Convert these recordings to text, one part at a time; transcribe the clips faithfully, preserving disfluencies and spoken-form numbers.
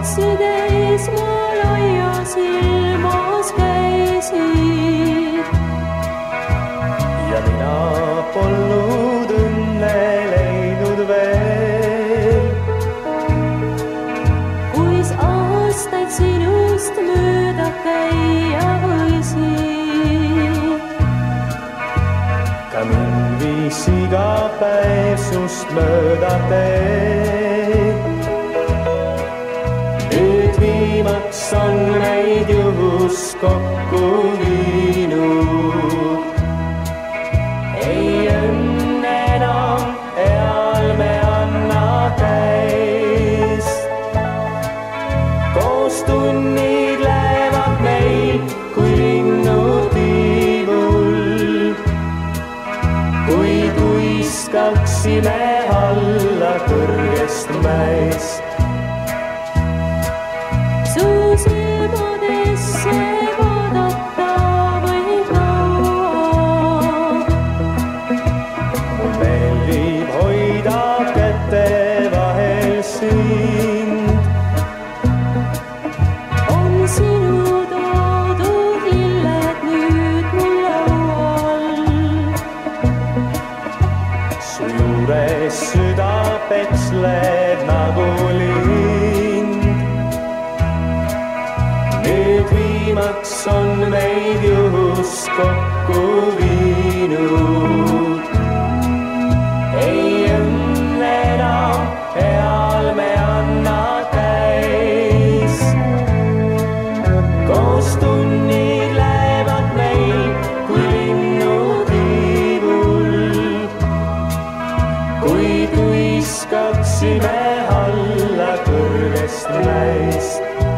tantsides ma laias ilmas käisin. Ja mina polnud õnne leidnud veel, kuis aastaid sinust mööda käia võisin. ka mind viis iga päev sust mööda teed. Nüüd viimaks on meid juhus kokku viinud. Ei õnne enam eal me anna käis. Koos tunnid lähevad meil kui linnud tiivul, kui tuiskaksime alla kõrgest mäest. Su silmadesse vaadata võib kaua. Mul meeldib hoida käte vahel sind. On sinu toodud lilled nüüd mul laual. Su juures süda petsleb nagu lind. Nüüd viimaks on meid juhus kokku viinud. Ei õnne enam eal me anna käis. Koos tunnid lähevad meil kui linnud tiivul, kui tuiskaksime alla kõrgest mäest.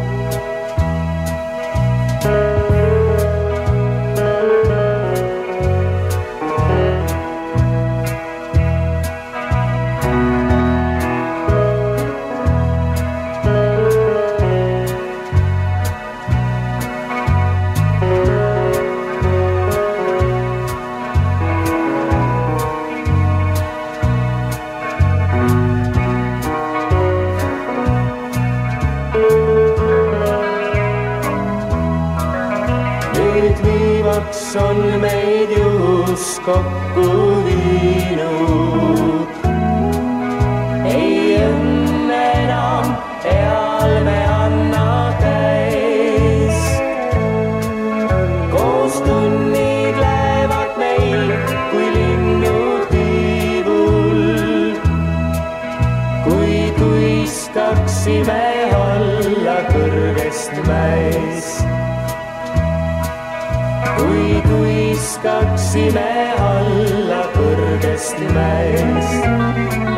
Nüüd viimaks on meid juhus kokku viinud. Ei õnne enam eal me anna käis. Koos tunnid lähevad meil kui linnud tiivul, kui tuiskaksime alla kõrgest mäest. Kui tuiskaksime alla kõrgest mäest.